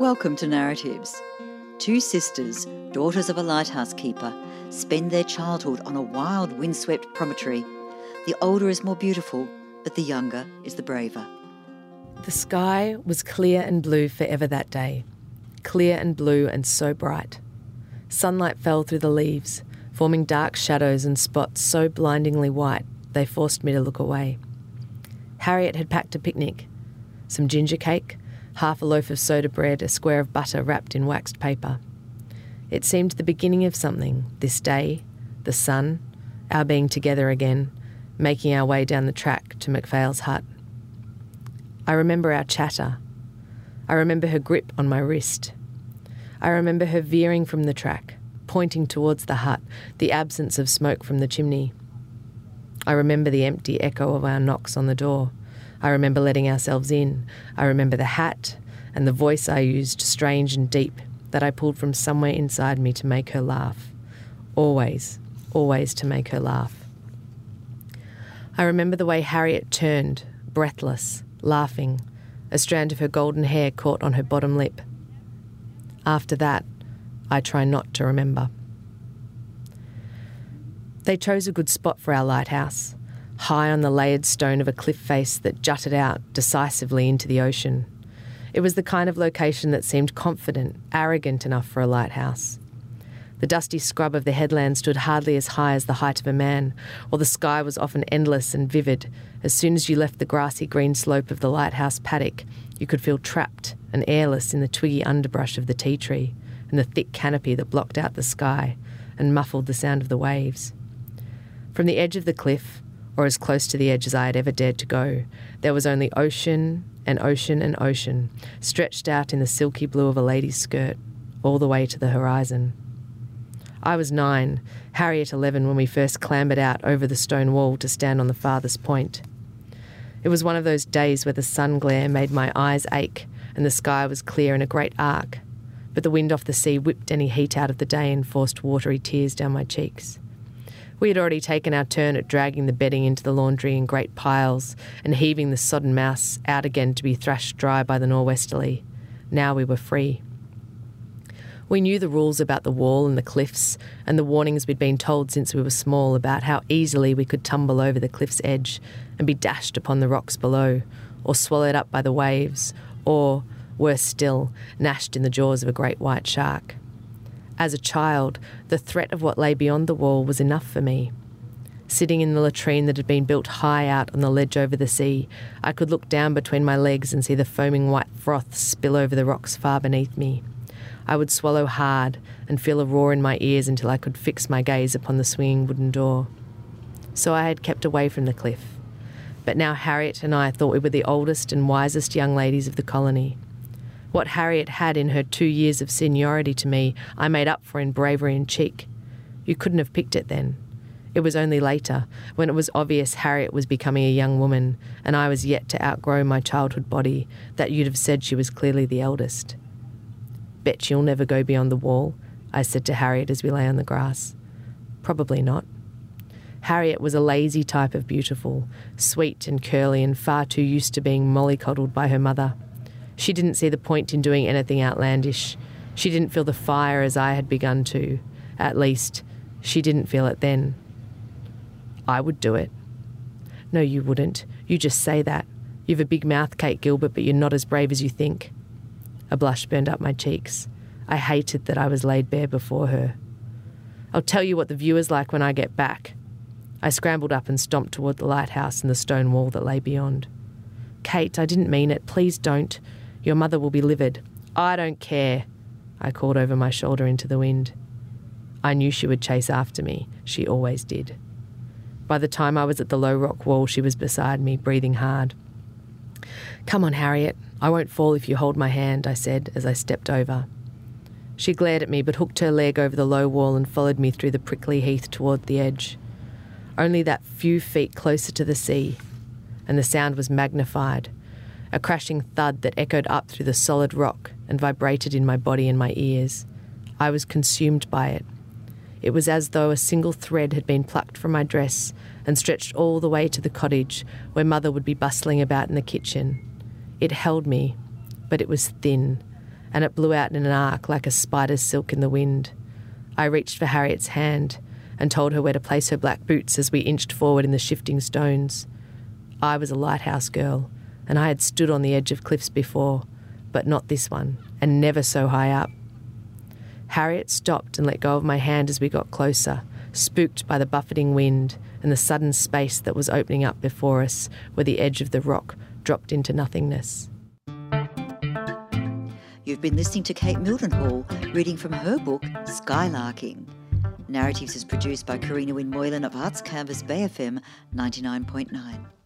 Welcome to Narratives. Two sisters, daughters of a lighthouse keeper, spend their childhood on a wild, windswept promontory. The older is more beautiful, but the younger is the braver. The sky was clear and blue forever that day. Clear and blue and so bright. Sunlight fell through the leaves, forming dark shadows and spots so blindingly white they forced me to look away. Harriet had packed a picnic. Some ginger cake, half a loaf of soda bread, a square of butter wrapped in waxed paper. It seemed the beginning of something, this day, the sun, our being together again, making our way down the track to McPhail's hut. I remember our chatter. I remember her grip on my wrist. I remember her veering from the track, pointing towards the hut, the absence of smoke from the chimney. I remember the empty echo of our knocks on the door. I remember letting ourselves in. I remember the hat and the voice I used, strange and deep, that I pulled from somewhere inside me to make her laugh. Always, always to make her laugh. I remember the way Harriet turned, breathless, laughing, a strand of her golden hair caught on her bottom lip. After that, I try not to remember. They chose a good spot for our lighthouse, high on the layered stone of a cliff face that jutted out decisively into the ocean. It was the kind of location that seemed confident, arrogant enough for a lighthouse. The dusty scrub of the headland stood hardly as high as the height of a man, while the sky was often endless and vivid. As soon as you left the grassy green slope of the lighthouse paddock, you could feel trapped and airless in the twiggy underbrush of the tea tree and the thick canopy that blocked out the sky and muffled the sound of the waves. From the edge of the cliff, or as close to the edge as I had ever dared to go, there was only ocean and ocean and ocean, stretched out in the silky blue of a lady's skirt, all the way to the horizon. I was 9, Harriet 11, when we first clambered out over the stone wall to stand on the farthest point. It was one of those days where the sun glare made my eyes ache and the sky was clear in a great arc, but the wind off the sea whipped any heat out of the day and forced watery tears down my cheeks. We had already taken our turn at dragging the bedding into the laundry in great piles and heaving the sodden mouse out again to be thrashed dry by the nor'westerly. Now we were free. We knew the rules about the wall and the cliffs and the warnings we'd been told since we were small about how easily we could tumble over the cliff's edge and be dashed upon the rocks below, or swallowed up by the waves, or, worse still, gnashed in the jaws of a great white shark. As a child, the threat of what lay beyond the wall was enough for me. Sitting in the latrine that had been built high out on the ledge over the sea, I could look down between my legs and see the foaming white froth spill over the rocks far beneath me. I would swallow hard and feel a roar in my ears until I could fix my gaze upon the swinging wooden door. So I had kept away from the cliff. But now Harriet and I thought we were the oldest and wisest young ladies of the colony. What Harriet had in her 2 years of seniority to me, I made up for in bravery and cheek. You couldn't have picked it then. It was only later, when it was obvious Harriet was becoming a young woman and I was yet to outgrow my childhood body, that you'd have said she was clearly the eldest. Bet you'll never go beyond the wall, I said to Harriet as we lay on the grass. Probably not. Harriet was a lazy type of beautiful, sweet and curly and far too used to being mollycoddled by her mother. She didn't see the point in doing anything outlandish. She didn't feel the fire as I had begun to. At least, she didn't feel it then. I would do it. No, you wouldn't. You just say that. You've a big mouth, Kate Gilbert, but you're not as brave as you think. A blush burned up my cheeks. I hated that I was laid bare before her. I'll tell you what the view is like when I get back. I scrambled up and stomped toward the lighthouse and the stone wall that lay beyond. Kate, I didn't mean it. Please don't. Your mother will be livid. I don't care, I called over my shoulder into the wind. I knew she would chase after me. She always did. By the time I was at the low rock wall, she was beside me, breathing hard. Come on, Harriet. I won't fall if you hold my hand, I said as I stepped over. She glared at me but hooked her leg over the low wall and followed me through the prickly heath toward the edge. Only that few feet closer to the sea, and the sound was magnified, a crashing thud that echoed up through the solid rock and vibrated in my body and my ears. I was consumed by it. It was as though a single thread had been plucked from my dress and stretched all the way to the cottage where Mother would be bustling about in the kitchen. It held me, but it was thin, and it blew out in an arc like a spider's silk in the wind. I reached for Harriet's hand and told her where to place her black boots as we inched forward in the shifting stones. I was a lighthouse girl, and I had stood on the edge of cliffs before, but not this one, and never so high up. Harriet stopped and let go of my hand as we got closer, spooked by the buffeting wind and the sudden space that was opening up before us where the edge of the rock dropped into nothingness. You've been listening to Kate Mildenhall reading from her book, Skylarking. Narratives is produced by Karina Wynne Moylan of Arts Canvas Bay FM 99.9.